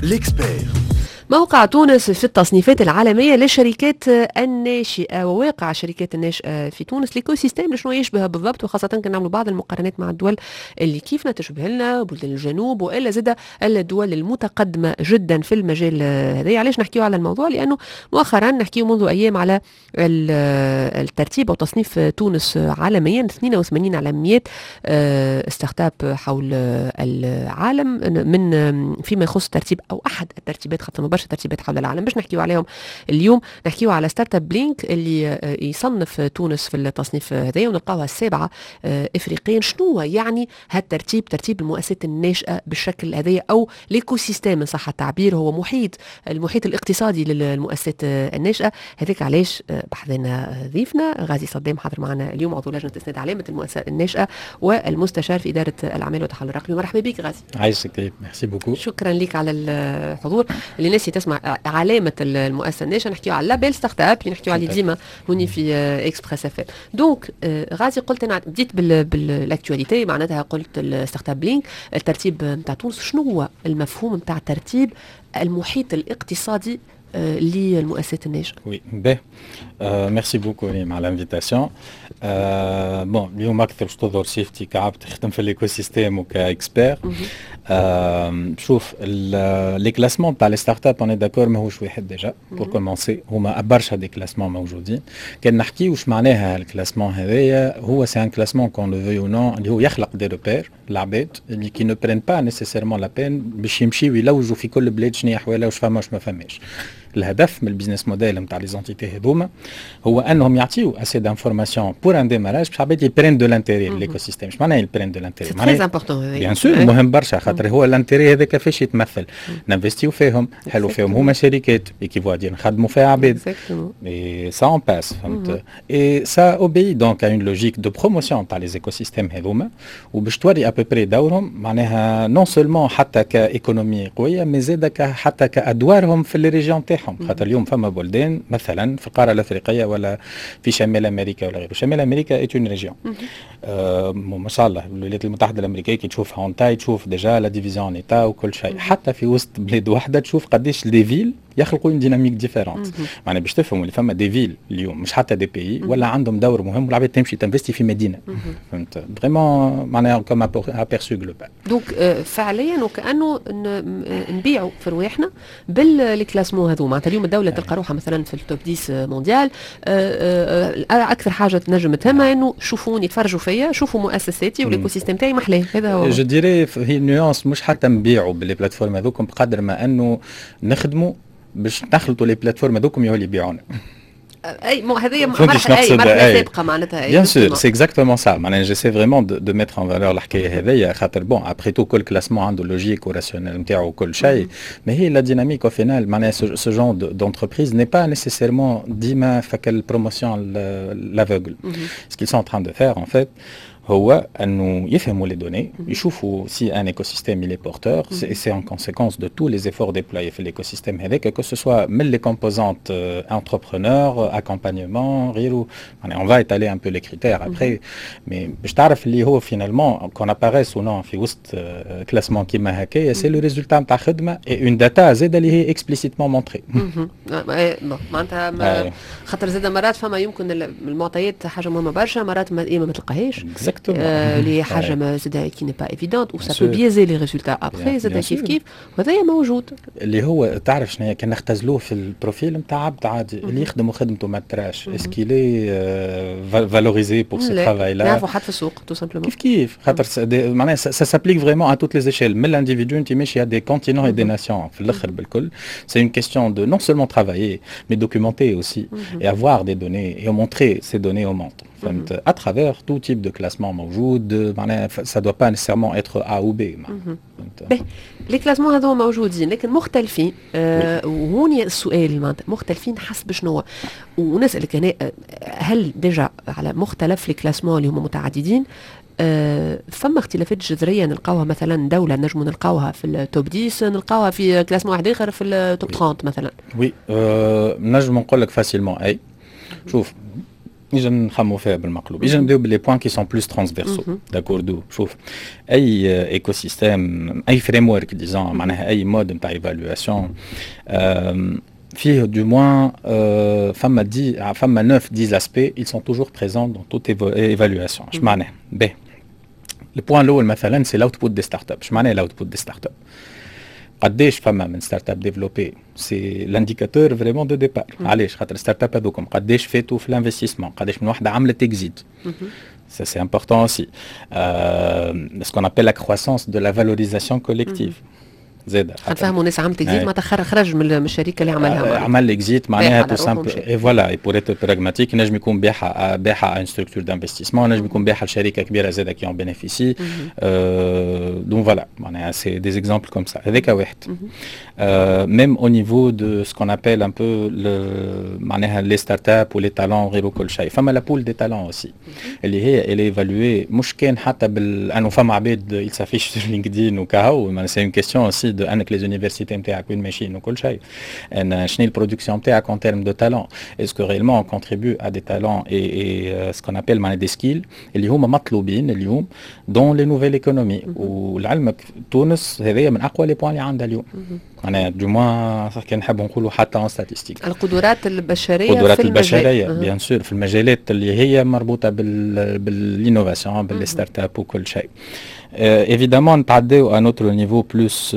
ليكسبير. موقع تونس في التصنيفات العالمية للشركات الناشئة وواقع الشركات الناشئة في تونس ليكو سيستيم شنو يشبه بالضبط، وخاصة كنا نعملوا بعض المقارنات مع الدول اللي كيفنا تشبه لنا بلدان الجنوب وإلا زاد الدول المتقدمة جدا في المجال هذا. علاش نحكيو على الموضوع؟ لأنه مؤخرا نحكيو منذ أيام على الترتيب وتصنيف تونس عالميا 82 عالميات ستارت اب حول العالم من فيما يخص ترتيب أو أحد الترتيبات، خاصة برشا ترتيبات حول العالم باش نحكيو عليهم اليوم. نحكيو على ستارت اب بلينك اللي يصنف تونس في التصنيف هذا ونلقاوها السابعة افريقيا. شنو يعني هالترتيب؟ ترتيب المؤسسات الناشئة بالشكل هذا او ليكو سيستيم ان صح التعبير، هو المحيط الاقتصادي للمؤسسات الناشئة. هذاك علاش بحثنا ضيفنا غازي صدام حاضر معنا اليوم، عضو لجنة اسناد علامة المؤسسة الناشئة والمستشار في إدارة الأعمال والتحول الرقمي. مرحبا بك غازي. عايشك، ميرسي بوكو. شكرا لك على الحضور. اللي ناس تسمع علامة المؤسسة الناشئة نحكيو على لابيل ستارت اب اللي نحكيو عليه ديما هوني في اكسبريس اف ام. دونك غازي قلت انا بديت بالاكtualité، معناتها قلت الستارت اب لينك الترتيب نتاع تونس. شنو هو المفهوم نتاع ترتيب المحيط الاقتصادي للمؤسسات الناشئة؟ وي باهي، ميرسي بوكو ريم على الانفيتاسيون. بون اليوم اكثر باش تظهر سيفتي كعب تخدم في الايكو سيستيم وكاكسبير. شوف لي كلاسمون تاع لي ستارت اب اون داكور ماهوش واحد ديجا بور كومونسي، هما برشا دي كلاسمون موجودين. كان نحكي واش معناها الكلاسمون هذايا، هو سي ان كلاسمون كون لو فيو نو اللي هو يخلق دي روبير العباد اللي كي نو برين با نيسيسيرمون لا بين باش يمشيو يلوجوا في كل بلاد شنو احوالها واش فما واش ما فماش. الهدف من البيزنس موديل نتاع لي زونتيتي هذوما هو انهم يعطيو اسي دانفورماسيون بور ان ديماراج باش عباد يبرين دو لانتيري ليكو سيستيم. اش معناها يبرين دو لانتيري؟ معناها سي امبورطون بيان سور مهم برشا، خاطر هو الانتيري هذا كيفاش يتمثل. ننفستيو فيهم، حلو فيهم هما شركات كيفوا دي نخدموا فيها عباد اي سا اون باس فهمت. اي سا اوبي دونك ا اون لوجيك دو بروموسيون تاع لي زيكو سيستيم هذوما، وباش توري ابوبري دورهم معناها نون سولمون حتى كايكونومي قويه مي زاد حتى كادوارهم في لي ريجيون تاعهم. خاطر اليوم فما بلدان مثلا في القاره الافريقيه ولا في شمال امريكا ولا غيره. شمال امريكا اي اون ريجيون ما شاء الله الولايات المتحده الامريكيه كي تشوف هونتاي تشوف ديجا لا ديفيزيون ايتا وكل شيء. حتى في وسط بلاد واحده تشوف قداش دي فيل يخلقوا اون ديناميك ديفيرونت. معناها باش تفهموا اللي فما دي فيل اليوم مش حتى دي بيي ولا عندهم دور مهم والعباد تمشي تنفستي في مدينه. فهمت فريمون معناها كوم ابيرسو جلوبال. دونك فعليا وكانه نبيعوا في رواحنا بالكلاسمون هذوما. معناتها اليوم الدوله تلقى روحها مثلا في التوب 10 مونديال. اكثر حاجه تنجم تهمها انه شوفوني تفرجوا فيا، شوفوا مؤسساتي والايكو سيستيم تاعي محلاه. هذا هو جو ديري هي نيونس، مش حتى نبيعوا باللي بلاتفورم هذوكم بقدر ما انه نخدموا باش نخلطوا لي بلاتفورم هذوكم يولي يبيعونا. اي هذه مرحله سابقه معناتها. بيان سور سي اكزاكتومون سا. معناها جيسي فريمون دو ميتر ان فالور الحكايه هذيا، خاطر بون ابري تو كل كلاسمون عنده لوجيك وراسيونيل نتاعو وكل شيء، مي هي لا ديناميك او فينال. معناها سو جون دونتربريز ني با نيسيسيرمون ديما فك البروموسيون لافوغل. سكيل سون تران دو فير ان فيت هو انه يفهموا لي دوني، يشوفوا سي ان ايكوسيستيم il est porteur, c'est en conséquence de tous les efforts déployés في l'écosystème هذاك، que ce soit من les composantes entrepreneurs, accompagnement غيره. يعني on va étaler un peu les critères après, mais باش تعرف اللي هو finalement qu'on apparaisse ou non في وسط كلاسمون كيما هكايا c'est le résultat نتاع خدمه et une data زاده اللي هي explicitement montrée. معناتها خاطر زاده مرات فما يمكن المعطيات حاجه مهمه برشا، مرات ما تلقاهاش اللي حاجه زاده كي ني با ايفيدونت و سا بو بيزي لي ريزولتا ابري زاده كيف وهذايا موجود. اللي هو تعرف شنو هي كان نختزلوه في البروفيل نتاع عبد عادي اللي يخدم خدمته ما تراش اسكيلي فالوريزي بور سو ترافاي لا نعرفوا حتى في السوق تو سامبلومون كيف خاطر معناها سا سابليك فريمون ا توت لي ايشيل من الانديفيدو انت ماشي دي كونتينون اي دي ناسيون في الاخر بالكل. سي اون كيستيون دو نون سولمون ترافايي مي دوكيومونتي اوسي اي افوار دي دوني اي مونتري سي دوني او موند. à travers tout type de classement موجود. معناها ça doit pas nécessairement être A ou B. لي كلاسمون هذو موجودين لكن مختلفين. وهون السؤال معناتها مختلفين حسب شنو. ونسألك هنا هل ديجا على مختلف لي كلاسمون اللي هم متعددين فما اختلافات جذريه نلقاوها مثلا دوله نجم نلقاوها في التوب 10 نلقاوها في كلاسمون واحد اخر في التوب 30 مثلا؟ وي نجم نقول لك فاسيلمون اي. شوف نجي نخمو فيها بالمقلوب نجي نبداو باللي بوان كي سون بلوس ترانسفيرسو داكوردو شوف اي ايكو سيستيم اي فريم ورك ديزون معناها اي مود نتاع ايفالواسيون فيه du moins فما 9-10 aspects ils sont toujours présents dans toute évaluation اش معناها باهي البوان الاول مثلا سي الاوتبوت دي ستارت اب اش معناها الاوتبوت دي ستارت اب قداش فما من ستارت اب ديفلوبي سي لانديكاتور فريمون دو ديبار علاش خاطر ستارت اب هذوكم قداش فاتوا في الانفستيسمون قداش من وحده عملت اكزيت ça c'est important aussi ce qu'on appelle la croissance de la valorisation collective زاد نفهموا ناس عملت اكزيت معناتها خرج من الشركه اللي عملها عمل اكزيت معناها تو سامبل اي فوالا اي بور ايتر براغماتيك نجم يكون بايعها ان ستركتور دانفستيسمون نجم يكون بايعها لشركه كبيره زاد كي اون بينيفيسي دونك فوالا معناها سي دي اكزامبل كوم سا هذاك واحد ميم او نيفو دو سكون ابل ان بو معناها لي ستارت اب ولي تالون غير كل شيء فما لا بول دي تالون اوسي اللي هي اللي ايفالوي مش كان حتى انه فما عباد يلسافيش في لينكدين وكاهو سي اون كيستيون اوسي انك لي زونيفرسيتي نتاعك وين ماشيين وكل شيء ان شنو البرودكسيون نتاعك en termes de talent est-ce que réellement on contribue à des talents et ce qu'on appelle معناها des skills اللي هما مطلوبين اليوم dans les nouvelles économies ولعلمك تونس هذه من اقوى لي بوان اللي عندها اليوم معناها دو موان كان نحب نقولوا حتى ان ستاتستيك القدرات البشريه القدرات البشريه بيان سور في المجالات اللي هي مربوطه بالانوفاسيون بالستارت اب وكل شيء évidemment نتعداو à notre niveau plus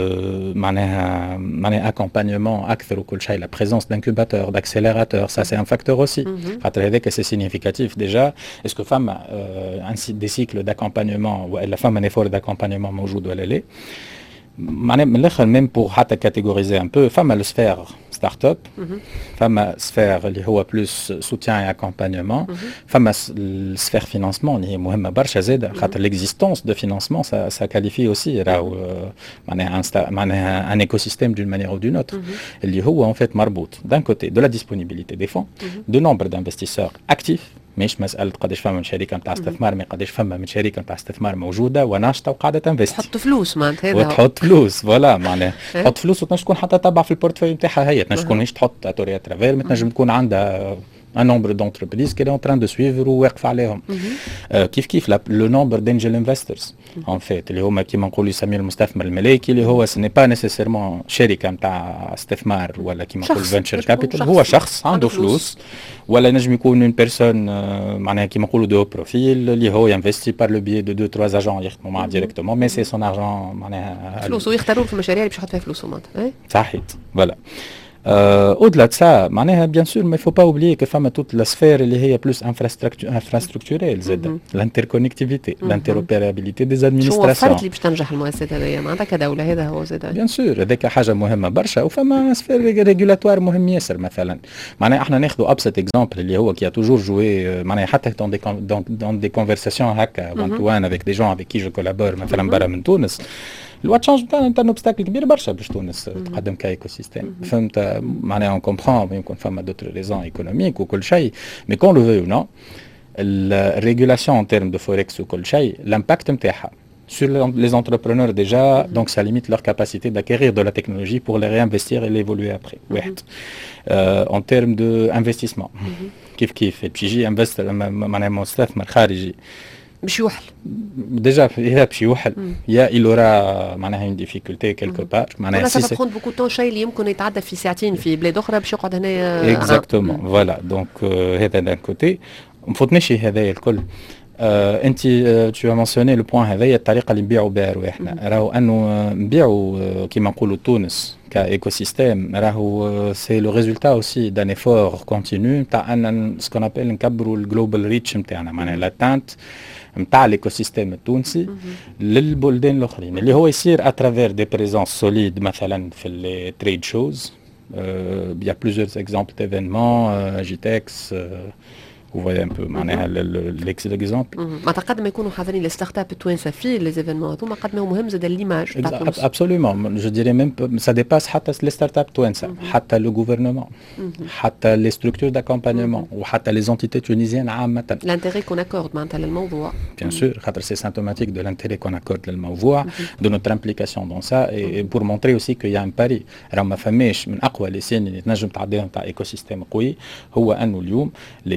معناها accompagnement اكثر وكل شيء la présence d'incubateurs d'accélérateurs ça c'est un facteur aussi خاطر هذاك c'est significatif déjà est-ce que فما des cycles d'accompagnement ولا فما un effort d'accompagnement موجود ولا لا معناها من الاخر ميم بور حتى كاتيجوريزي ان بو فما السفير ستارت اب فما سفير اللي هو بلوس سوتيان اي اكومبانيمون فما السفير فينانسمون اللي هي مهمه برشا زاده خاطر ليكزيستونس دو فينانسمون سا كاليفي اوسي راهو معناها ان ايكو سيستيم دون مانيير او دون اوتر اللي هو ان فيت مربوط دان كوتي دو لا ديسبونيبيليتي دي فون دو نومبر دانفستيسور اكتيف مش مساله قداش فما من شركه نتاع استثمار، ما قداش فما من شركه نتاع استثمار موجوده وناشطه وقاعده تنفستي. تحط فلوس معناتها هذا وتحط فلوس فوالا معناها تحط فلوس وتنجم تكون حتى تبع في البورتفوي نتاعها هي تنجم تكون مش تحط اتوريا ترافير، تنجم تكون عندها un nombre d'entreprises qu'elle est en train de suivre وواقف عليهم. كيف le nombre d'angel investors en fait اللي هما كيما نقولوا يسميه المستثمر الملكي اللي هو ce n'est pas nécessairement شركه نتاع استثمار ولا كيما نقولوا venture capital، هو شخص عنده فلوس ولا نجم يكون une personne معناها كيما نقولوا دو بروفيل اللي هو ينفستي par le biais de 2-3 agents يخدموا معاه directement mais c'est son argent معناها فلوس ويختاروا في المشاريع اللي باش يحط فيها فلوسهم معناتها. صحيت فوالا. Au-delà de ça, bien sûr, mais il ne faut pas oublier que femme toute la sphère elle est plus infrastructurelle, l'interconnectivité, l'interopérabilité des administrations. Bien sûr, هذاك حاجة مهمة برشا وفما سفير ريغولاتوار مهم ياسر مثلا. معناها احنا ناخذوا ابسط اكزامبل اللي هو qui a toujours joué معناها حتى dans des conversations هكا one to one avec des gens avec qui je collabore مثلا برا من تونس. الواتشانج نتاعنا انت اوبستاكل كبير برشا باش تونس تقدم كايكو سيستيم فهمت معناها اون كومبرون يمكن فما دوتر ريزون ايكونوميك وكل شيء مي كون لو فيو نو الريغولاسيون ان تيرم دو فوركس وكل شيء الامباكت نتاعها sur les entrepreneurs déjà donc ça limite leur capacité d'acquérir de la technologie pour les réinvestir et l'évoluer après واحد en termes de investissement كيف باش يجي انفستر معناها مستثمر خارجي باش يوحل ديجا إذا باش يوحل يا il aura معناها une difficulté quelque part معناها ça va prendre beaucoup de temps شيء اللي يمكن يتعدى في ساعتين في بلاد أخرى باش يقعد هنا exactement voilà donc هذا d'un côté مفوتناش هذايا الكل انت tu as mentionné le point هذايا الطريقه اللي نبيعوا بها رواحنا راهو انه نبيعوا كيما نقولوا تونس كايكوسيستيم راهو سي لو ريزولتا اوسي دان ايفور كونتينيو تاع ان سكون ابل نكبروا الجلوبال ريتش نتاعنا معناها لاتانت نتاع الايكوسيستيم التونسي للبلدان الاخرين اللي هو يصير اترافير دي بريزونس سوليد مثلا في لي تريد شوز il y a plusieurs exemples d'événements جيتكس vous voyez un peu معناها l'exemple. ما قد ما يكونوا حاضرين الستارت اب التوانسه في لي زيفينمون هذوما قد ما هو مهم زاد ليماج تاع تونس. Absolument, je dirais même ça dépasse حتى les start-up توانسه حتى le gouvernement حتى les structures d'accompagnement وحتى les entités tunisiennes عامه. L'intérêt qu'on accorde معناتها للموضوع. Bien sûr, خاطر c'est symptomatique de l'intérêt qu'on accorde للموضوع de notre implication dans ça et pour montrer aussi qu'il y a un pari. راه ما فماش من اقوى لي سين اللي تنجم تعديهم تاع ايكو سيستيم قوي هو انه اليوم l'État il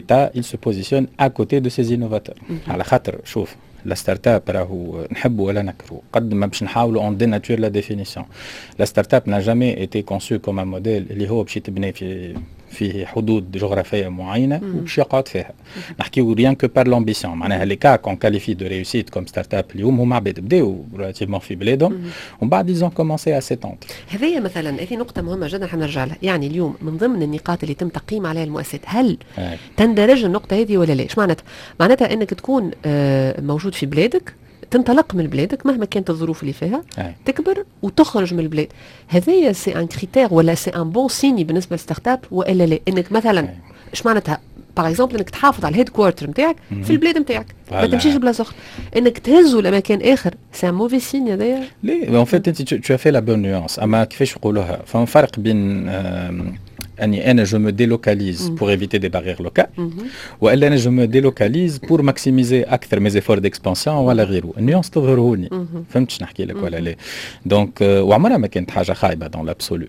se positionne à côté de ces innovateurs. على خاطر شوف la start-up راهو نحبوا ولا نكرهوا قد ما باش نحاولوا on dénature la définition. La start-up n'a jamais été conçue comme un modèle اللي هو باش يتبني فيه حدود جغرافية معينة وباش يقعد فيها. نحكيو rien que par l'ambition. معناها les cas qu'on qualifie de réussite comme start-up اليوم هما عباد بداوا relativement في بلادهم ومن بعد ils ont commencé à s'étendre. هذه مثلا هذه نقطة مهمة جدا حنرجع لها. يعني اليوم من ضمن النقاط اللي تم تقييم عليها المؤسسات هل تندرج النقطة هذه ولا لا؟ ايش معناتها انك تكون موجود في بلادك تنطلق من بلادك مهما كانت الظروف اللي فيها تكبر وتخرج من البلاد. هذايا سي ان كريتير ولا سي ان بون سيني بالنسبه للستارت اب والا لا؟ انك مثلا اش معناتها باغ اكزومبل انك تحافظ على الهيد كوارتر نتاعك في البلاد نتاعك ما تمشيش بلاصه اخرى انك تهزوا لمكان اخر سي ان موفي سين هذايا. ليه ان فيت انت تو في لا بون نيونس اما كيفاش يقولوها فما فرق بين أنا je me délocalise pour éviter des barrières locales وإلا أنا je me délocalise pour maximiser أكثر mes efforts d'expansion ولا غيره. النيونس تظهر هوني فهمتش نحكي لك ولا لا؟ دونك وعمرها ما كانت حاجة خايبة dans l'absolu.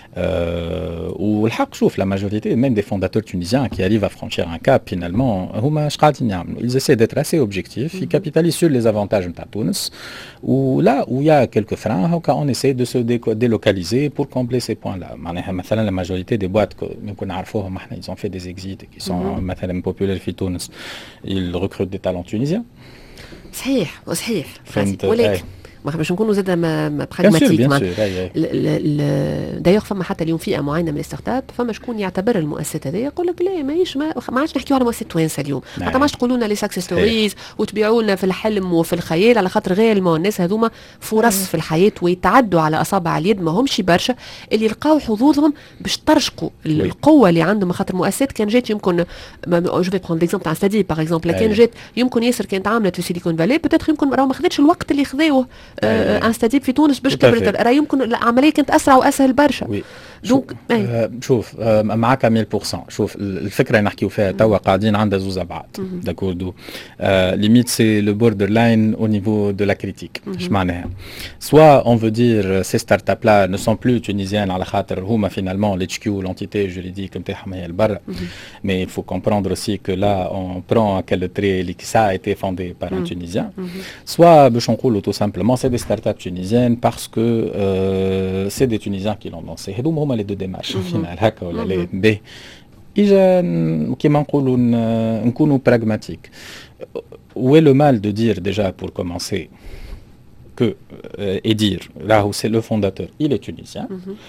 والحق شوف la majorité même des fondateurs tunisiens qui arrivent à franchir un cap finalement هما اش قاعدين يعملوا ils essaient d'être assez objectifs ils capitalisent sur les avantages نتاع تونس ولا où il y a quelques freins on essaie de se délocaliser pour combler ces points là. معناها مثلا la majorité des boîtes يمكن نعرفوهم احنا ils ont fait des exits qui sont مثلا populaires في تونس ils recrutent des talents tunisiens. صحيح ولكن ما باش نكونوا زاد براغماتيك دايوغ فما حتى اليوم فئه معينه من الستارت اب فما شكون يعتبر المؤسسات هذه يقول لك لا ماهيش ما عادش نحكيو على مؤسسات توانسه اليوم حتى ما عادش تقولوا لنا لي ساكسس ستوريز وتبيعوا لنا في الحلم وفي الخيال على خاطر غير الناس هذوما فرص في الحياه ويتعدوا على اصابع اليد ما همش برشا اللي لقاو حظوظهم باش ترشقوا القوه اللي عندهم خاطر مؤسسات كان جات يمكن جو في برون ليكزومبل تاع ستادي باغ اكزومبل كان جات يمكن ياسر كانت عامله في سيليكون فالي بوتيتر يمكن راهو ما خدتش الوقت اللي خذاوه ان ستاديب في تونس باش كبرت راه يمكن العمليه كانت اسرع واسهل برشا. دونك شوف معاك 100%. شوف الفكره اللي نحكيو فيها توا قاعدين عندها زوز ابعاد داكوردو ليميت سي لو بوردر لاين او نيفو دو لا كريتيك. اش معناها سوا اون فو دير سي ستارت اب لا نو سون بلو تونيزيان على خاطر هما فينالمون الاتش كيو لونتيتي جوريديك نتاعهم هي البر مي il faut comprendre aussi que là on prend quel trait qui ça a été fondé par un tunisien soit باش نقولوا tout simplement c'est des start-up tunisiennes parce que c'est des tunisiens qui l'ont lancé. هذوما les deux démarches au final هكا ولا لا باهي إجا كيما نقولوا نكونوا pragmatiques. Où est le mal de dire déjà pour commencer que et dire là où c'est le fondateur il est tunisien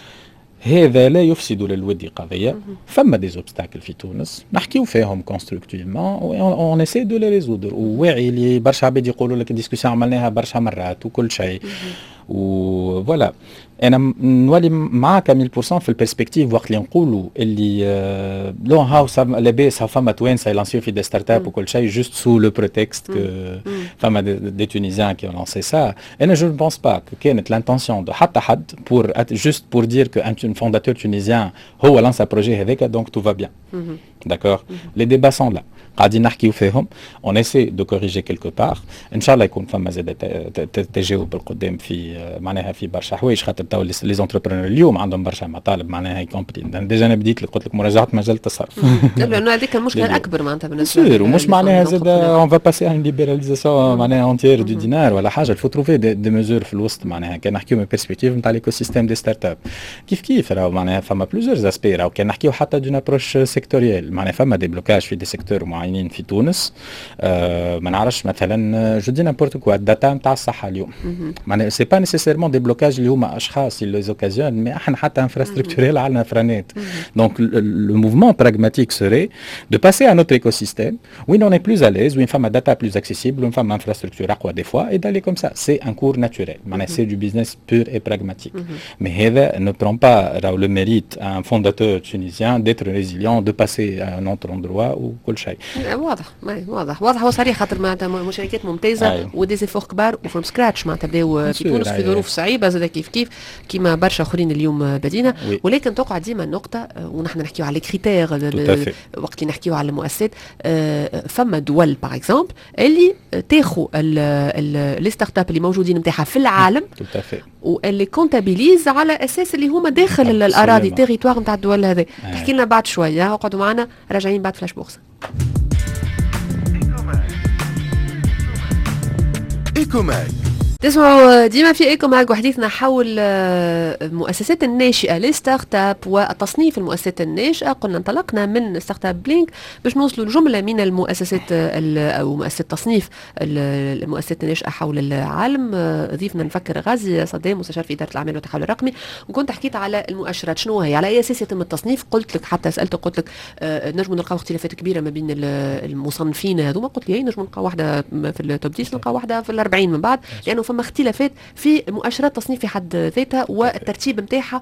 هذا لا يفسد للود قضية. فما des obstacles في تونس نحكيو فيهم constructivement on essaie de les résoudre. وواعي اللي برشا عباد يقولوا لك الديسكوسيون عملناها برشا مرات وكل شيء وفوالا انا نولي معاك 100% في البرسبكتيف وقت اللي نقولوا اللي لو هاو لاباس فما توانسه يلانسيو في دي ستارت اب وكل شيء جوست سو لو بريتكست فما دي تونيزيان كي لانسي سا. انا جو بونس با كانت لانتونسيون دو حتى حد بور جوست بور دير كو ان فونداتور تونيزيان هو لانسا بروجي هذاك دونك تو فا بيان داكور. لي ديبا سون لا قاعدين نحكيو فيهم اون اسي دو كوريجي كيلكو بار ان شاء الله يكون فما زاد تجاوب بالقدام في معناها في برشا حوايج خاطر تو لي زونتربرونور اليوم عندهم برشا مطالب معناها يكومبلي ديجا انا بديت لك قلت لك مراجعه مجال التصرف لانه هذيك المشكله الاكبر معناتها بالنسبه لي ومش معناها زاد اون فا باسي ان ليبراليزاسيون معناها انتير دو دينار ولا حاجه الفو تروفي دي ميزور في الوسط معناها كان نحكيو من بيرسبكتيف نتاع ليكو سيستيم دي ستارت اب كيف راهو معناها فما بلوزيور اسبي راهو كان نحكيو حتى دون ابروش سيكتوريال معناها فما دي بلوكاج في دي سيكتور معينين في تونس ما نعرفش مثلا جو دي نابورت كوا الداتا نتاع الصحه اليوم معناها سي با نيسيسيرمون دي بلوكاج اللي هما اشخاص اللي زوكازيون مي احنا حتى انفراستركتوريال عندنا فرانات. دونك لو موفمون براغماتيك سوري دو باسي ا نوتر ايكوسيستيم وين اون اي بلوز اليز وين فما داتا بلوز اكسيسيبل وين فما انفراستركتور اقوى دي فوا اي دالي كوم سا سي ان كور ناتوريل معناها سي دو بيزنس بور اي براغماتيك. مي هذا نو برون با راهو لو ميريت ان فونداتور تونيزيان ديتر ريزيليون دو باسي ا ان اوتر اندروا وكل شيء. واضح وصريح خاطر معناتها شركات ممتازه ودي سيفور كبار وفروم سكراتش معناتها بداو في تونس في ظروف صعيبه زاد كيف كيما برشا اخرين اليوم بدينا ولكن توقع ديما النقطه ونحن نحكيو على كريتير وقت اللي نحكيو على المؤسسات فما دول باغ اكزومبل اللي تاخذ لي ستارت اب اللي موجودين نتاعها في العالم واللي كونتابيليز على اساس اللي هما داخل الاراضي تيريتوار نتاع الدول هذه. تحكي لنا بعد شويه اقعدوا معنا راجعين بعد فلاش بورصه. ايكوماك. تسمعوا ديما في ايكوماك وحديثنا حول المؤسسات الناشئه للستارت اب وتصنيف المؤسسات الناشئه. قلنا انطلقنا من ستارت اب بلينك باش نوصلوا لجمله من المؤسسات او مؤسسات تصنيف المؤسسات الناشئه حول العالم. ضيفنا نفكر غازي صدام مستشار في اداره الاعمال والتحول الرقمي، وكنت حكيت على المؤشرات شنو هي، على اي اساس يتم التصنيف. قلت لك حتى سالتك قلت لك نجم نلقاو اختلافات كبيره ما بين المصنفين هذوما. قلت لي نجم نلقاو واحده في التوب 10 نلقاو واحده في ال40 من بعد، لانه فما اختلافات في مؤشرات تصنيف في حد ذاتها والترتيب نتاعها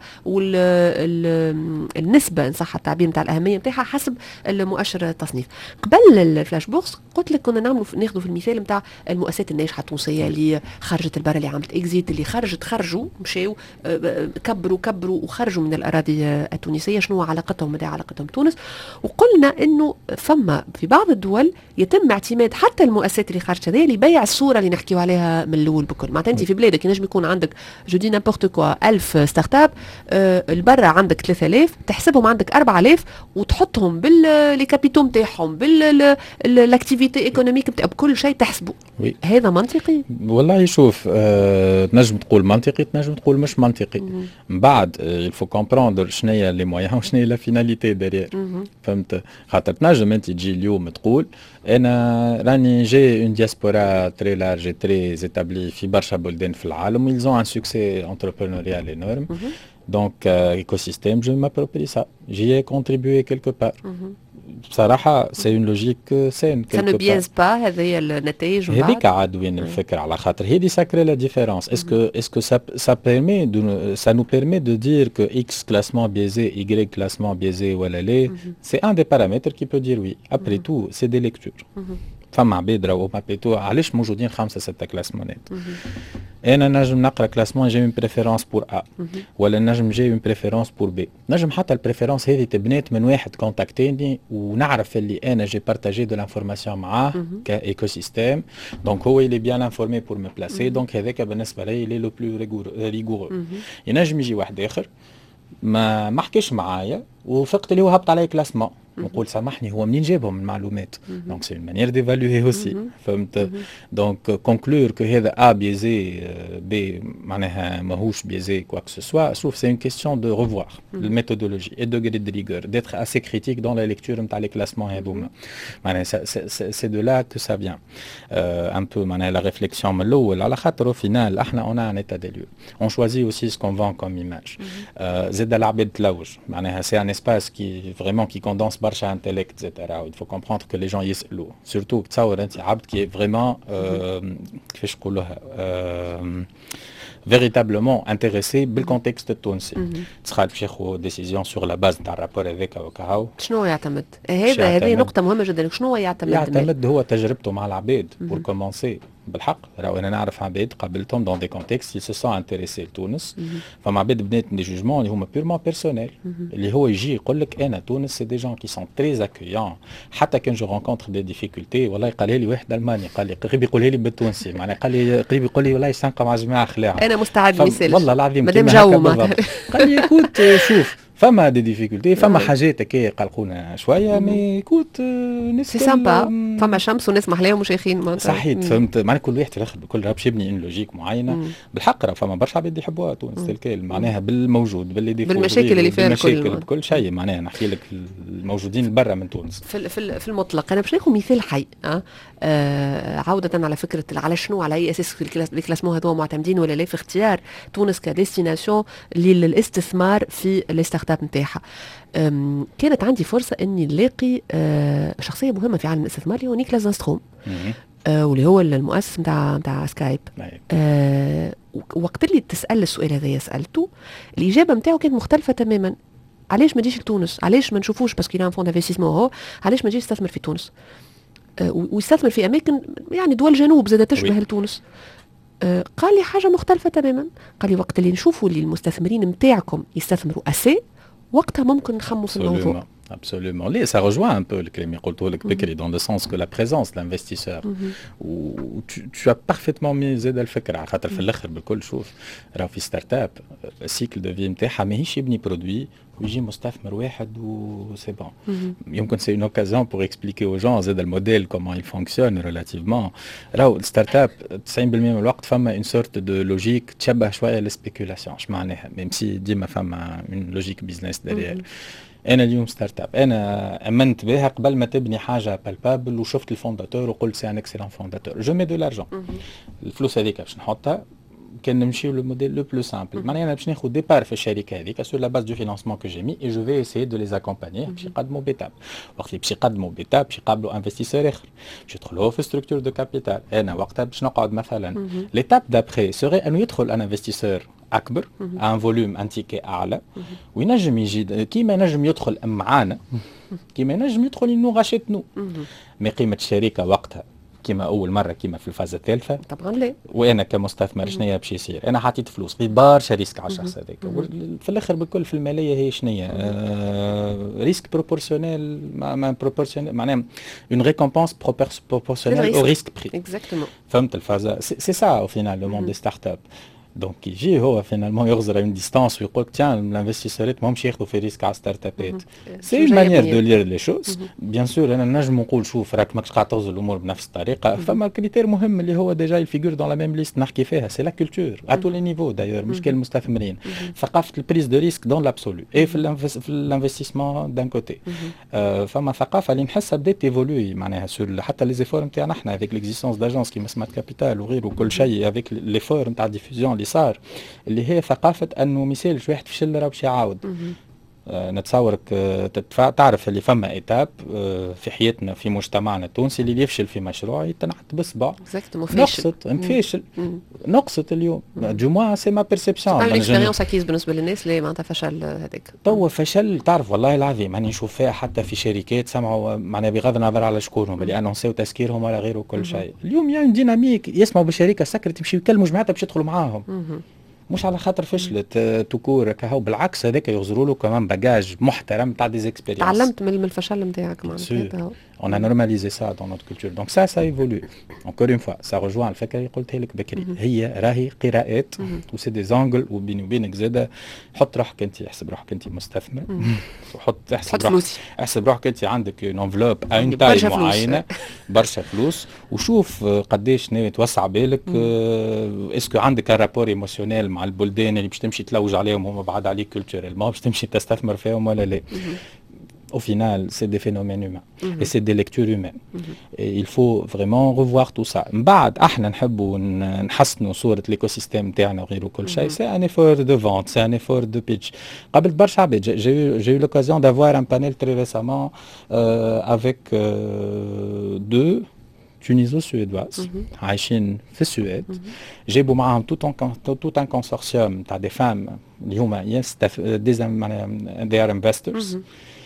والنسبه ان صح التعبير نتاع الاهميه نتاعها حسب المؤشر التصنيف. قبل الفلاش بوكس قلت لك كنا ناخذوا في المثال نتاع المؤسسات الناجحه التونسيه اللي خرجت البرا، اللي عملت اكزيت، اللي خرجوا مشاو كبروا وخرجوا من الاراضي التونسيه. شنو علاقتهم مدى علاقتهم بتونس؟ وقلنا انه فما في بعض الدول يتم اعتماد حتى المؤسسات اللي خرجت هذه لبيع الصوره اللي نحكيو عليها من الاول بكل. معناتها انت في بلادك ينجم يكون عندك جودي نابورت كوا 1000 ستارت اب، البرا عندك 3000، تحسبهم عندك 4000 وتحطهم باللي كابيتو نتاعهم بالاكتيفيتي ايكونوميك نتاع بكل شيء تحسبه. هذا منطقي؟ والله شوف، تنجم تقول منطقي، تنجم تقول مش منطقي. من بعد الفو كومبروندر شنو هي لي مويان وشنو هي لا فيناليتي ديرير. فهمت؟ خاطر تنجم انت تجي اليوم تقول انا راني جي اون دياسبورا تري لارج تري établis في برشا بلدان في العالم. ils ont un succès entrepreneurial énorme. Donc écosystème, je m'approprie ça. J'y ai contribué quelque part. بصراحة c'est une logique saine. Ça ne biaise pas هذه النتائج. هذيك عاد وين الفكرة، على خاطر هذه ساكري لا ديفيرونس. Est-ce que ça nous permet de dire que X classement biaisé, Y classement biaisé ولا لا؟ C'est un des paramètres qui peut dire oui. Après tout, c'est des lectures. فما عباد راهو مابيتو علاش موجودين 5-6 كلاسمونات. انا نجم نقرا كلاسمون جاي من بريفيرونس بور ا، ولا نجم جاي من بريفيرونس بور بي. نجم حتى البريفيرونس هذه تبنات من واحد كونتاكتيني ونعرف اللي انا جي بارتاجي دو لانفورماسيون معاه كايكو سيستيم، دونك هو اللي بيان انفورمي بور مي بلاسي. دونك هذاك بالنسبه لي لي لو بلو ريغورو. ينجم يجي واحد اخر ما حكيش معايا وفقت اللي هو هبط علي كلاسمون، نقول سامحني هو منين جابهم المعلومات؟ دونك سي اون مانيير ديفالوي اوسي. فهمت؟ دونك كونكلور كو هذا ا بيزي بي معناها ماهوش بيزي كوا كو سوا. شوف سي اون كيستيون دو ريفوار الميثودولوجي اي دوغري دو ريغور، ديتر اسي كريتيك دون لا ليكتور نتاع لي كلاسمون هذوما. معناها سي دو لا كو سا فيان ان بو معناها لا ريفليكسيون من الاول، على خاطر او فينال احنا اون ان ايتا دي ليو اون شوازي اوسي سكون فون كوم ايماج. زاد العباد تلوج، معناها سي ان اسباس كي فريمون كي كوندونس برشا انتليكت etc. Il faut comprendre que les gens يسألوا surtout تصور انت عبد كي فريمون كيفاش نقولوها véritablement intéressé بالكونتكست التونسي. تخيل باش ياخذ ديسيزيون سور لا باز نتاع الرابور هذاك وكاهو. شنو يعتمد؟ هذه نقطة مهمة جدا. شنو يعتمد هو تجربته مع العباد بور كومونسي. بالحق راهو انا نعرف عباد قابلتهم دون دي كونتكست يسو سون انتريسي لتونس، فما عباد بنات دي جوجمون اللي هما بيرمون بيرسونيل، اللي هو يجي يقول لك انا تونس سي دي جون كي سون تري اكويون. حتى كان جو رونكونتر دي ديفيكولتي، والله قالها لي واحد الماني قال لي قريب يقولها لي بالتونسي، معناها قال لي قريب يقول لي والله سانقه مع جماعه خلاع انا مستعد نسال والله العظيم مادام جو قال لي كوت شوف فما دي ديفيكولتي، فما حاجات هكا قلقونا شويه مي كوت سي سامبا، فما شمس وناس محلاهم وشيخين صحيت. فهمت؟ معناها كل واحد في الاخر بكل راه باش يبني ان لوجيك معينه. بالحق راه فما برشا عباد يحبوها تونس تلك معناها بالموجود بالمشاكل اللي فيها بكل شيء. معناها نحكي لك الموجودين برا من تونس في المطلق. انا باش ناخذ مثال حي عوده على فكره على شنو، على اي اساس الكلاسمون هذو معتمدين ولا لا في اختيار تونس كديستيناسيون للاستثمار في الستارت اب نتاعها. كانت عندي فرصه اني نلاقي شخصيه مهمه في عالم الاستثمار اللي هو نيكلاس زانستروم، واللي هو المؤسس نتاع سكايب. وقت اللي تسال السؤال هذا سالته، الاجابه نتاعو كانت مختلفه تماما. علاش ما تجيش لتونس؟ علاش ما نشوفوش باسكو كاين فون انفستيسمون هو، علاش ما تجيش تستثمر في تونس ويستثمر في اماكن يعني دول جنوب زاد تشبه لتونس؟ قال لي حاجه مختلفه تماما. قال لي وقت اللي نشوفوا اللي المستثمرين نتاعكم يستثمروا اسي، وقتها ممكن نخموا في الموضوع. Absolument. Ça rejoint un peu le Clémy Koltolek Bekri dans le sens que la présence de l'investisseur où tu as parfaitement mis زاد الفكرة على خاطر في الآخر بالكل شوف راهو في ستارت اب السيكل دو في نتاعها ماهيش يبني برودوي ويجي مستثمر واحد و سي بون يمكن سي اون اوكازيون بور اكسبليكي او جون زاد الموديل كومون il fonctionne ريلاتيفمون راهو الستارت اب 90% من الوقت فما اون سورت دو لوجيك تشبه شويه للسبيكولاسيون اش معناها ميم سي ديما فما اون لوجيك بيزنس ديريال انا اليوم ستارت اب انا امنت بها قبل ما تبني حاجه بالبابل وشفت الفونداتور وقلت سي ان اكسلون فونداتور جو مي دو لارجون الفلوس هذيك باش نحطها كان نمشيو لو موديل لو بلو سامبل معناها انا باش ناخذ ديبار في الشركه هذيك سور لا باز دو فينانسمون كو جي مي اي جو في اسيي دو لي اكومباني باش يقدموا بيتاب وقت اللي باش يقدموا بيتاب باش يقابلوا انفستيسور اخر باش يدخلوا في ستركتور دو كابيتال انا وقتها باش نقعد مثلا ليتاب دابخي سوري انه يدخل ان انفستيسور اكبر ان فوليوم ان تيكي اعلى وينجم يجي كيما ينجم يدخل معانا كيما ينجم يدخل انه غاشت نو مي قيمه الشركه وقتها كيما اول مره كيما في الفازه الثالثه طبعا لا وانا كمستثمر شنيا باش يصير انا حطيت فلوس في برشا ريسك على الشخص هذاك في الاخر بالكل في الماليه هي شنيا ريسك بروبورسيونيل ما بروبورسيونيل معناها اون ريكومبونس بروبورسيونيل او ريسك بري اكزاكتومون فهمت الفازه سي سا او فينال لو موند دي ستارت اب دونك يجي هو فينالمون يغزر اون ديستانس ويقول تيان الانفستيسورات ماهمش ياخذوا في ريسك على ستارت ابات سي اون مانيير دو لير لي شوز بيان سور انا نجم نقول شوف راك ماكش قاعد تغزر الامور بنفس الطريقه فما كريتير مهم اللي هو ديجا يفيغور دون لا ميم ليست نحكي فيها سي لا كولتور ا تو لي نيفو دايور مش كان المستثمرين ثقافه البريز دو ريسك دون لابسولو اي في الانفستيسمون دان كوتي فما ثقافه اللي نحسها بدات ايفولوي معناها سور حتى لي زيفور نتاعنا احنا افيك ليكزيستونس داجونس كيما سمارت كابيتال وغيره وكل شيء افيك ليفور نتاع ديفوزيون اللي صار اللي هي ثقافة أنه مثالش واحد فشل راه باش يعاود نتصورك تعرف اللي فما إيتاب في حياتنا في مجتمعنا التونسي اللي يفشل في مشروع يتنحت بصبع فاشل نقصت اليوم دو موا سي ما بيرسيبسيون الاكسبيريونس اكيد بالنسبه للناس اللي معناتها فشل هذاك توا فشل تعرف والله العظيم هاني نشوف فيها حتى في شركات سمعوا معناها بغض النظر على شكونهم اللي انونسيو تسكيرهم ولا غيره كل شيء اليوم يعني ديناميك يسمعوا بالشركه سكرت يمشيو يكلموا جماعتها باش يدخلوا معاهم مش على خاطر فشلت توكور كهو بالعكس هذاك يغزروا له كمان باجاج محترم تاع دي اكسبيريونس تعلمت من الفشل نتاعك معناتها on a normalisé ça dans notre culture donc ça évolue encore une fois ça rejoint الفكره اللي قلتها لك بكري هي راهي قراءات وسي دي زانجل وبيني وبينك زاده حط روحك انت احسب روحك انت مستثمر وحط احسب روحك انت عندك اون انفلوب اون تاي معينه برشا فلوس وشوف قداش ناوي توسع بالك اسكو عندك رابور ايموشنيل مع البلدان اللي باش تمشي تلوج عليهم هما بعاد عليك كولتوريلمون باش تمشي تستثمر فيهم ولا لا Au final, c'est des phénomènes humains et c'est des lectures humaines. Et il faut vraiment revoir tout ça. بعد احنا نحبوا نحسنوا صورة l'écosystème تاعنا وغيره كل شيء. C'est un effort de vente, c'est un effort de pitch. قبل برشا عباد j'ai eu l'occasion d'avoir un panel très récemment avec deux تونيزو-سويدواز عايشين في السويد جابوا معاهم tout un consortium تاع des femmes اللي هما they are investors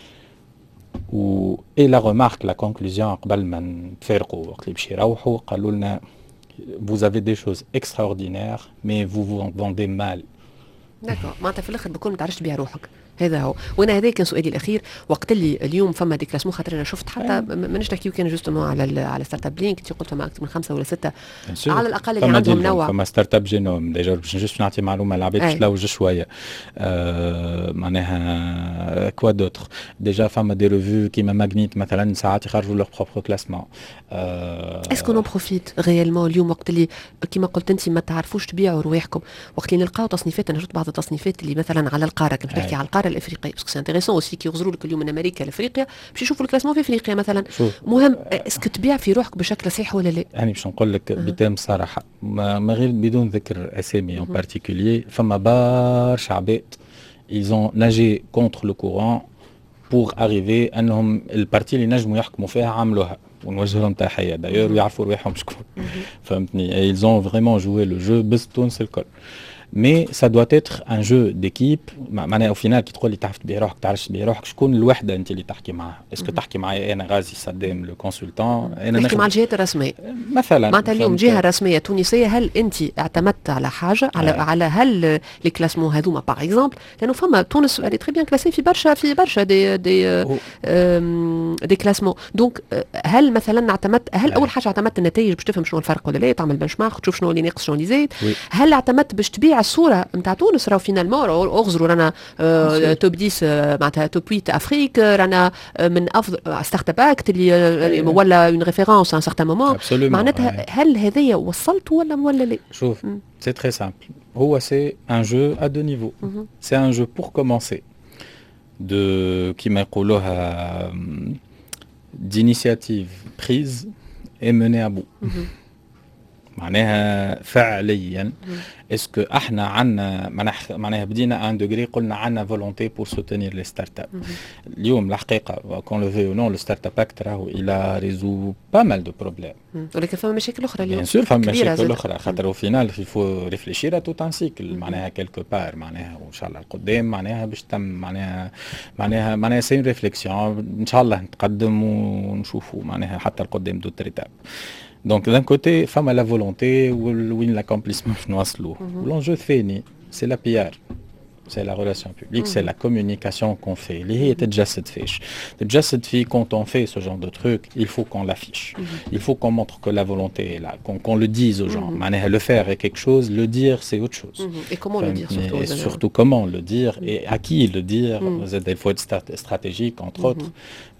et la remarque la conclusion قبل ما نتفارقوا وقت اللي باش يروحوا قالوا لنا vous avez des choses extraordinaires mais vous vous vendez mal. داكور معناتها في الاخر بكون ما تعرفش تبيع روحك هذا هو وانا هذا كان سؤالي الاخير وقت اللي اليوم فما ديكلاسمون خاطر انا شفت حتى مانيش نحكيو كان جوستومون على ستارت اب لينك انت قلت فما اكثر من 5 ولا 6 على الاقل اللي عندهم نوع فما ستارت اب جينوم ديجا باش نجوست نعطي معلومه العباد باش تلوج شويه معناها كوا دوتر ديجا فما دي ريفيو كيما ماغنيت مثلا ساعات يخرجوا لور بروبر كلاسمون اسكو نون بروفيت ريالمون اليوم وقت اللي كيما قلت انت ما تعرفوش تبيعوا رواحكم وقت اللي نلقاو تصنيفات انا شفت بعض التصنيفات اللي مثلا على القاره كنت نحكي على القاره الافريقيه باسكو سي انتريسون اوسي كي يغزروا لك اليوم من امريكا لافريقيا باش يشوفوا الكلاسمون في افريقيا مثلا مهم اسكو تبيع في روحك بشكل صحيح ولا لا يعني باش نقول لك بتام صراحه ما غير بدون ذكر اسامي ان بارتيكولير فما برشا عباد ils ont nagé contre le courant pour arriver انهم البارتي اللي نجموا يحكموا فيها عملوها ونوجه لهم تحيه دايور ويعرفوا رواحهم شكون فهمتني ils ont vraiment joué le jeu بس تونس الكل mais ça doit être un jeu d'équipe. معناها au final كي تقول لي تعرف بيه روحك تعرفش بيه روحك شكون الوحده انت اللي تحكي معها؟ اسكو تحكي معايا انا غازي صدام لو كونسلتون انا تحكي مع الجهات الرسميه مثلا معناتها اليوم جهه رسميه تونسيه هل انت اعتمدت على حاجه على هل لي كلاسمون هذوما باغ اكزومبل لانه فما تونس اللي تري بيان كلاسي في برشا دي كلاسمون دونك هل مثلا اعتمدت اول حاجه اعتمدت النتائج باش تفهم شنو الفرق ولا لا تعمل بنش مارك تشوف شنو اللي ناقص شنو اللي زايد هل اعتمدت باش تبيع الصوره نتاع تونس راهو فينالمون اغزروا رانا توب 10 معناتها توب 8 افريك رانا من افضل ستارت اب اكت اللي ولا اون ريفيرونس ان سارتان مومون معناتها هل هذايا وصلت ولا لا شوف سي تري سامبل هو سي ان جو ا دو نيفو سي ان جو بور كومونسي de كيما يقولوها d'initiative prise et menée à bout معناها فعليا اسكو احنا عندنا معناها بدينا ان دوغري قلنا عندنا فولونتي بور سوتينير لي ستارت اب اليوم الحقيقه كون لو في او نون لو ستارت اب اكت راهو الى ريزو با مال دو بروبليم ولكن فما مشاكل اخرى اليوم بيان سور فما مشاكل اخرى خاطر او فينال يفو ريفليشير ا توت ان سيكل معناها كيلكو بار معناها وان شاء الله القدام معناها باش تم معناها سي ريفليكسيون ان شاء الله نتقدم ونشوفوا معناها حتى القدام دو تريتاب Donc d'un côté, femme à la volonté ou l'accomplissement l'enjeu thani, c'est la PR, c'est la relation publique, c'est la communication qu'on fait. Les était déjà cette fiche. Déjà cette fille, quand on fait ce genre de truc, il faut qu'on l'affiche. Il faut qu'on montre que la volonté est là, qu'on le dise aux gens. Le faire est quelque chose, le dire c'est autre chose. Et comment le dire surtout, et surtout comment le dire et à qui le dire. Il faut être stratégique entre autres.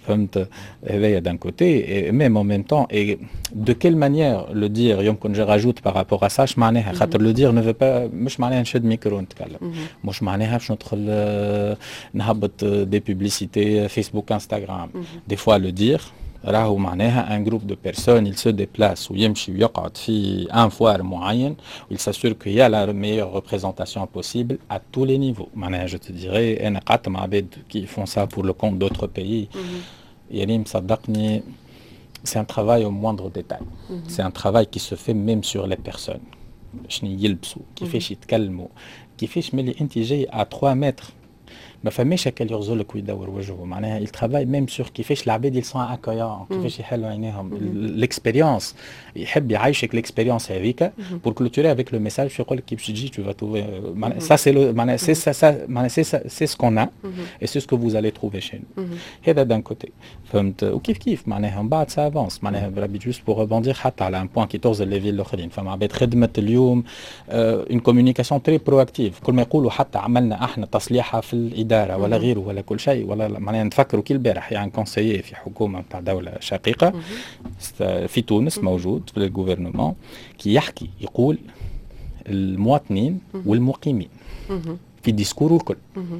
D'un côté et même en même temps et de quelle manière le dire يمكن je rajoute par rapport à ça je معناها خاطر le dire ne veut pas مش معناها نشد ميكرو نتكلم مش معناها باش ندخل نهبط des publicités Facebook Instagram des fois le dire راهو معناها un groupe de personnes il se déplace ويمشي ويقعد في un foire معين il s'assure qu'il y a la meilleure représentation possible à tous les niveaux معناها je te dirais انا قعدت مع عباد qui font ça pour le compte d'autres pays يعني مصدقني c'est un travail au moindre détail c'est un travail qui se fait même sur les personnes شنو يلبسوا كيفاش يتكلموا كيفاش ملي انت جاي à 3 mètres ما فماش هكا اللي يغزلك ويدور وجهه معناها il travaille même sur كيفاش العباد ils sont accueillants كيفاش يحلوا عينيهم l'expérience يحب يعيشك l'expérience هذيك pour clôturer avec le message باش يقول لك كي باش تجي tu vas trouver ça c'est le معناها c'est ce qu'on a et c'est ce que vous allez trouver chez nous هذا d'un côté فهمت وكيف كيف معناها من بعد ça avance معناها بربي juste pour rebondir حتى على un point qui تغزل les villes الاخرين فما عباد خدمت اليوم une communication très proactive كل ما يقولوا حتى عملنا احنا تصليحه في الإدارة ولا غيره ولا كل شيء ولا معناها نتفكروا كي البارح يعني كونسيي في حكومة نتاع دولة شقيقة في تونس موجود في الجوفرنمون كي يحكي يقول المواطنين والمقيمين في ديسكور الكل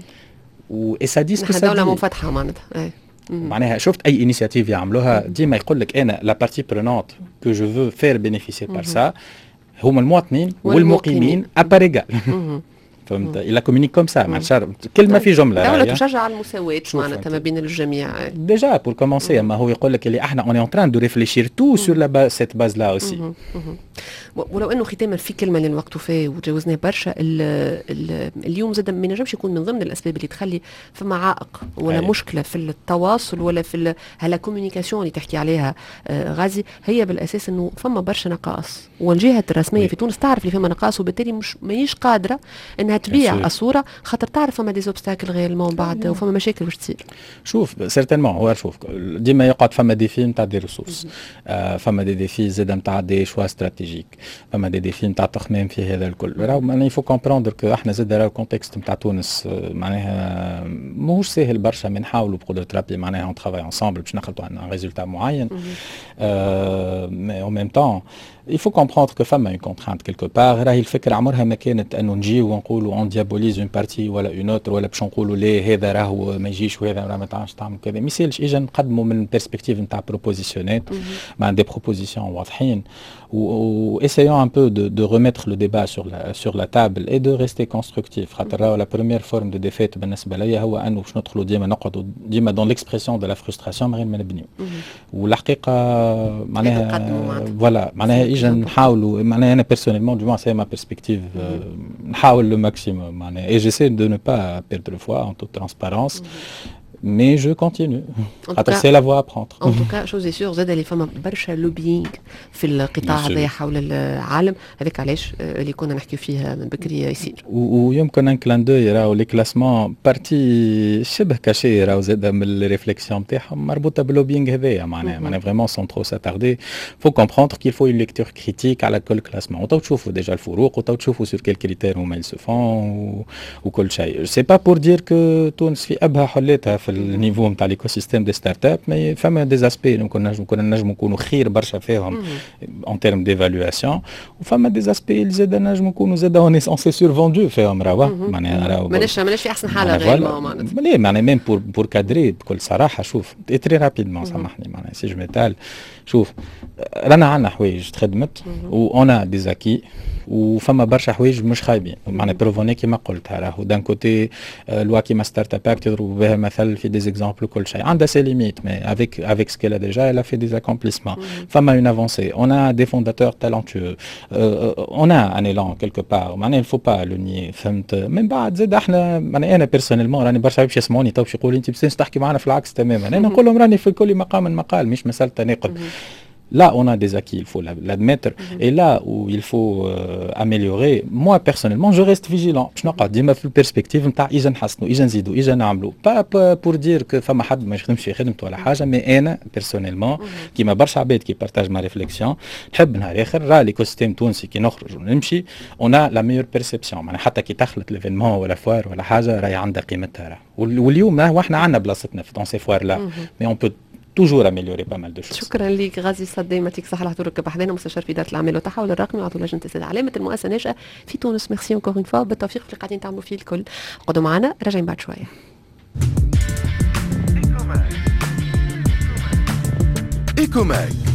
وإسا ديسكو دولة منفتحة معناتها معناها شفت أي إنيشيتيف يعملوها ديما يقول لك أنا لا بارتي برونونت كو جو فو فير بينيفيسير بار سا هما المواطنين والمقيمين أباريغال فهمت إلا كومونيك كوم سا معناتها كلمه في جمله الدوله تشجع على المساواه معناتها ما بين الجميع ديجا بور كومونسي اما هو يقول لك اللي احنا اون ان تران دو ريفليشير تو سور لا سيت باز لا اوسي ولو انه ختاما في كلمه اللي الوقت فيه وتجاوزناه برشا اليوم زاد ما ينجمش يكون من ضمن الاسباب اللي تخلي فما عائق ولا مشكله في التواصل ولا في هلا كوميونيكاسيون اللي تحكي عليها غازي هي بالاساس انه فما برشا نقائص والجهات الرسميه في تونس تعرف اللي فما نقائص وبالتالي مش ماهيش قادره انها تبيع الصوره خاطر تعرف فما دي زوبستاكل غير المون بعد وفما مشاكل باش تصير شوف سيرتينمون هو شوف ديما يقعد فما ديفي نتاع دي ريسورس فما دي ديفي زاد نتاع دي شوا استراتيجيك فما دي ديفي نتاع تخمام في هذا الكل راهو معناها يفو كومبروندر كو احنا زاد راهو الكونتكست نتاع تونس معناها ماهوش ساهل برشا من نحاولوا بقدرة ربي معناها اون ترافاي انصامبل باش نخلطوا عندنا ريزولتا معين مي اون ميم طون il faut comprendre que femme a une contrainte quelque part راهي الفكره عمرها ما كانت انه نجيو ونقولوا اون ديابوليز اون بارتي ولا اون اوتر ولا باش نقولوا ليه هذا راهو ما يجيش وهذا راه ما تعرفش تعمل كذا ما يسالش اجا نقدموا من بيرسبكتيف نتاع بروبوزيسيونات مع دي بروبوزيسيون واضحين ou essayons un peu de remettre le débat sur la table et de rester constructif. La première forme de défaite بالنسبة لي هو أنه باش ندخلوا ديما نقعدوا ديما dans l'expression de la frustration من غير ما نبنيو. والحقيقة معناها فوالا معناها إجا نحاولوا معناها أنا personnellement du moins c'est ma perspective نحاول le maximum معناها et j'essaie de ne pas perdre foi en toute transparence. Mais je continue. C'est la voie à prendre. En tout cas, chose est sûre, زاد اللي فما برشا لوبينغ في القطاع هذا حول العالم، هذاك علاش اللي كنا نحكي فيها من بكري يصير. ويمكن ان كلان دو يراو لي كلاسمون بارتي شبه كاشي راهو زاد من الريفليكسيون نتاعهم مربوطه باللوبينغ هذايا معناها فريمون سون ترو ساتاردي فو كومبروندر كيل فو اون ليكتور كريتيك على كل كلاسمون وتو تشوفوا ديجا الفروق وتو تشوفوا سور كيل كريتير هما يل فون وكل شيء. سي با بور دير كو تونس في ابها حليتها في النيفو نتاع ليكوسيستيم دي ستارت اب مي فما دي اسبي كنا نجمو نكونوا خير برشا فيهم en termes d'évaluation وفما دي اسبي اللي زاد نجمو نكونوا زاد اون سي سور فوندو فيهم راهو معناها ماناش في احسن حاله غير معناها معناها ميم بور كادري بكل صراحه. شوف تري رابيدمون سامحني معناها سي جو ميتال شوف رانا عندنا حوايج تخدمت و اون ا دي زاكي وفما برشا حوايج مش خايبين معناها بروفوني كيما قلت راهو دان كوتي لوا كيما ستارت اب تضربوا بها مثل في دي زيكزامبل كل شيء عندها سي ليميت مي avec ce qu'elle a déjà elle a fait des accomplissements. Femme a une avancée, on a des fondateurs talentueux, on a un élan quelque part معناها il faut pas le nier فهمت. من بعد زاد احنا معناها انا بيرسونيلمون راني برشا باش يسمعوني تو باش يقولوا انت باش تحكي معنا في العكس تماما انا نقول لهم راني في كل مقام مقال مش مساله تناقض. Là, on a des acquis, il faut l'admettre. Et là où il faut améliorer, moi personnellement, je reste vigilant. Je n'ai pas dit ma perspective, ils نحسنوا, ils نزيدوا, ils نعملوا. Pas pour dire que فما حد ما يخدمش خدمته ولا حاجة, mais أنا personnellement, كيما برشا عباد qui partagent ma réflexion, نحب نهار آخر راه l'écosystème تونسي كي نخرج ونمشي, on a la meilleure perception. معناها حتى كي تخلط l'événement ولا فوار ولا حاجة راهي عندها قيمتها راه. واليوم احنا عندنا بلاصتنا في dans ces foires là, mais on peut toujours améliorer pas mal de choses. شكرا لك غازي الصدي، يعطيك الصحة على حضورك بحذانا، مستشار في إدارة الأعمال والتحول الرقمي وعضو لجنة تسديد علامة المؤسسة الناشئة في تونس. ميرسي اونكور اون فوا، بالتوفيق في اللي قاعدين تعملوا فيه الكل. اقعدوا معنا، راجعين بعد شوية. إيكوماك